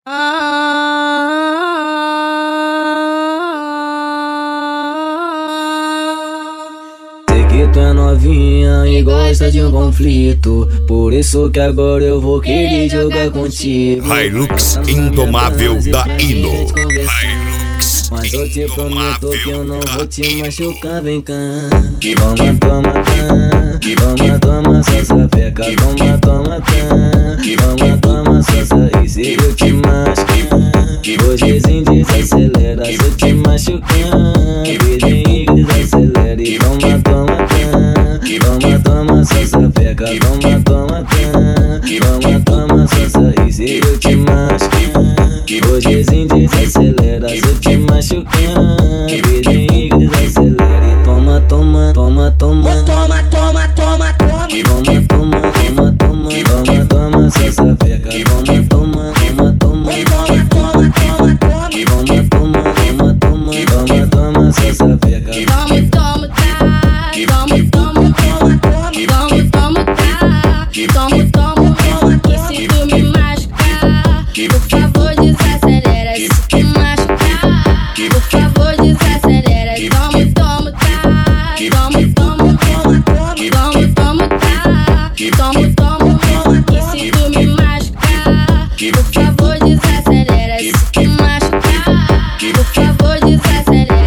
Sei que tu é novinha e gosta de um conflito, por isso que agora eu vou querer jogar contigo. Hilux Indomável da Hino. Mas eu te prometo que eu não vou te machucar, vem cá. Toma, toma, cá. Toma, toma, só sapeca. Toma, toma, cá. Toma, toma, só sair se eu te machucar. Hojezinho desacelera se eu te machucar. Vidinho desacelera e toma, toma, cá. Toma, toma, só sapeca. Toma, toma, cá. Toma, toma, só sair se eu te machucar. Hojezinho desacelera se eu te machucar, vidinho desacelera e toma, toma, toma, toma, toma, toma, toma, toma, toma, toma, toma, toma, toma, toma, só sapeca, toma, toma, toma, toma, toma, toma, toma, toma, toma, toma, toma, toma, toma, só sapeca, toma, toma, tá, toma, toma, toma, toma, toma, tá, toma, toma, toma, e se tu me machucar, por favor desacelera, se tu machucar, por favor desacelera, toma, toma, tá, toma, toma, toma, toma, toma, tá, toma, toma, toma, e se tu me machucar, por favor desacelera, se tu machucar, por favor desacelera.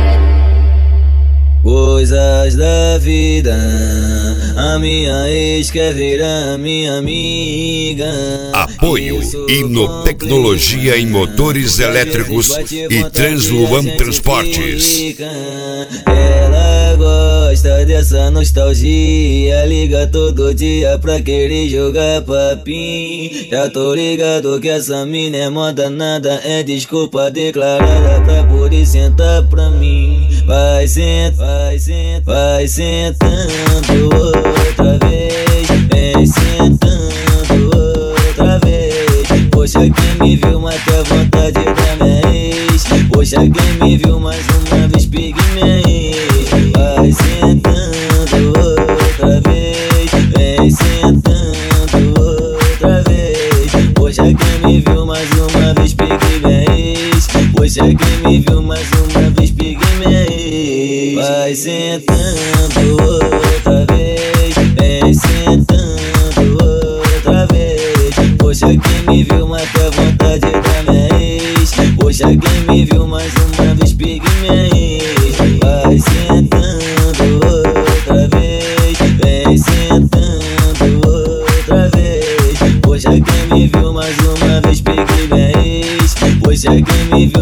Coisas da vida, a minha ex quer virar minha amiga. Apoio Hino Tecnologia em Motores Elétricos e Transluan Transportes. Ela gosta dessa nostalgia, liga todo dia pra querer jogar papinho. Já tô ligado que essa mina é moda, nada é desculpa declarada pra poder sentar pra mim. Vai sentar, vai sentando outra vez, vem sentando outra vez. Poxa, quem me viu mata a vontade da minha ex. Poxa, quem me viu mais uma vez pegue minha ex. Vai sentando outra vez, vem sentando outra vez. Poxa, quem me viu mais uma vez pegue minha ex. Poxa, quem me viu mais uma vez pegue minha ex. Vai sentando outra vez, vem sentando outra vez. Poxa, quem me viu mata a vontade da minha ex. Poxa, quem me viu mais uma vez pegue minha ex. Vai sentando outra vez, vem sentando outra vez. Poxa, quem me viu mais uma vez pegue minha ex. Poxa, quem me